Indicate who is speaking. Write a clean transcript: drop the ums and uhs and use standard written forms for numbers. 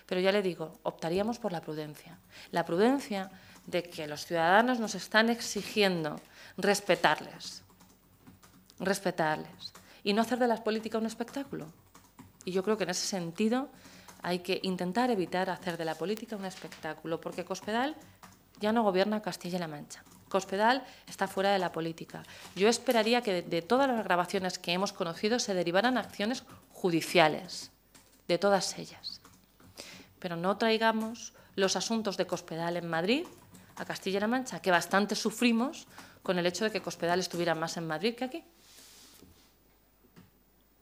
Speaker 1: Pero ya le digo, optaríamos por la prudencia. La prudencia de que los ciudadanos nos están exigiendo respetarles y no hacer de la política un espectáculo. Y yo creo que en ese sentido hay que intentar evitar hacer de la política un espectáculo, porque Cospedal ya no gobierna Castilla-La Mancha. Cospedal está fuera de la política. Yo esperaría que de todas las grabaciones que hemos conocido se derivaran acciones judiciales, de todas ellas. Pero no traigamos los asuntos de Cospedal en Madrid a Castilla-La Mancha, que bastante sufrimos con el hecho de que Cospedal estuviera más en Madrid que aquí.